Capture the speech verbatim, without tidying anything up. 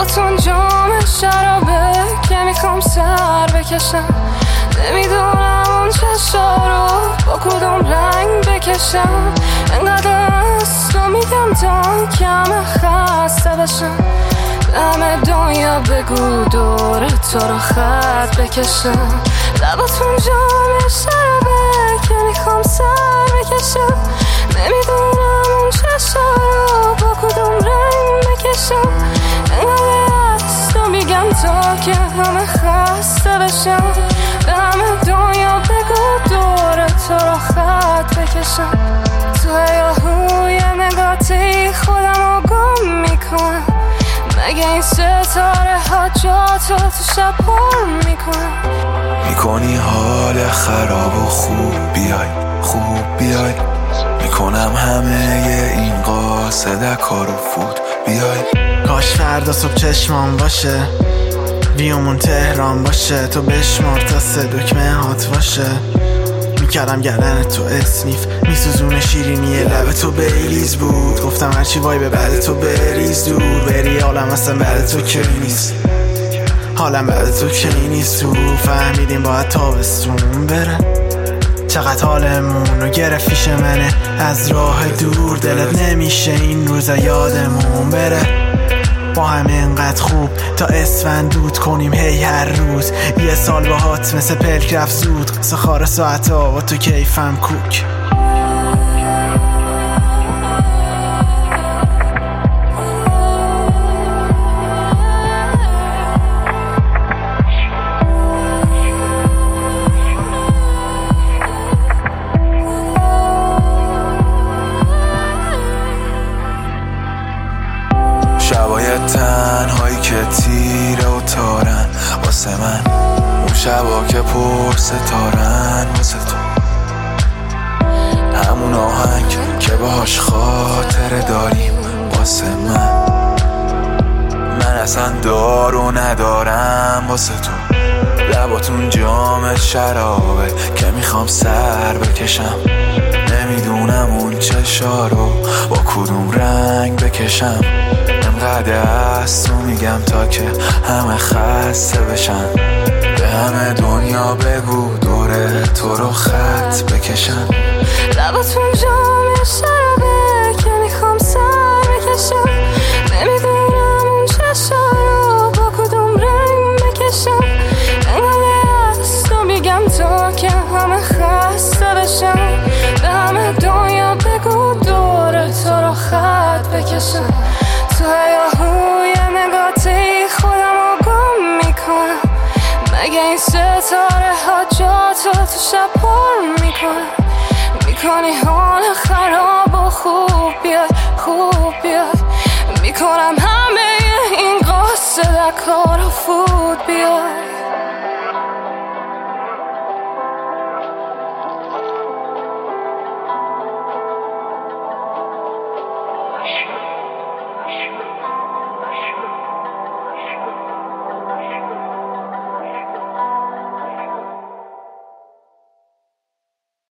لباتون جام شرابه که میخوام سر بکشم. نمیدونم اون چشا رو با کدوم رنگ بکشم. انقدر است و میگم تا کم خسته بشم. همه دنیا بگو دور تو رو خط بکشم. لباتون جام شرابه که میخوام سر بکشم. نمیدونم اون چشا رو با کدوم رنگ بکشم. انقدر است و میگم تا که همه خسته بشم. به همه دنیا بگو دور تو رو خط بکشم. تو هیاهوی نگاتی خودم رو گم میکنم. مگه این ستاره ها جاتو تو شب پر میکنم. میکنی حال خراب و خوب بیای خوب بیای. میکنم همه این قاصد کارو فوت بیای. کاش فردا صبح چشمان باشه ویومون تهران باشه. تو بشمار تا سه دکمه هات باشه. میکردم گردن تو اسنیف میسوزونه شیرینی لب تو بریز بود. گفتم هرچی وای به بعد تو بریز دور بری. حالم اصلا بعد تو کی نیست. حالم بعد تو کی نیست. تو فهمیدیم باید تابستون بره. چقدر حالمون رو گرفت پیش منه از راه دور. دلت نمیشه این روزا یادمون بره. با هم اینقدر خوب تا اسفند دود کنیم هی هر روز. یه سال باهات مثل پلک رفت زود. قصه خار ساعت ها با تو کیفم کوک. شبای تنهایی که تیره و تارن واسه من. اون شبا که پر ستارن واسه تو. همون آهنگ که باهاش خاطره داریم واسه من. من اصلا دارو ندارم واسه تو. لباتون جام شرابه که میخوام سر بکشم. نمیدونم اون چشا رو با کدوم رنگ بکشم. انقدر است و میگم تا که همه خسته بشن. به همه دنیا بگو دوره تو رو خط بکشم. لباتون جام شرابه که میخوام سر بکشم. نمیدونم اون چشا رو با کدوم رنگ بکشم. انقدر است و میگم تا که همه خسته بشم. به همه دنیا بگو دور تو رو خط بکشم. تو هیاهوی نگاتی خودم رو گم میکنم. مگه این ستاره ها جاتو تو شب پر میکنم. میکنی حال خراب و خوب بیای خوب بیای. میکنم همه این قاصد کارو فوت بیای. Thank you.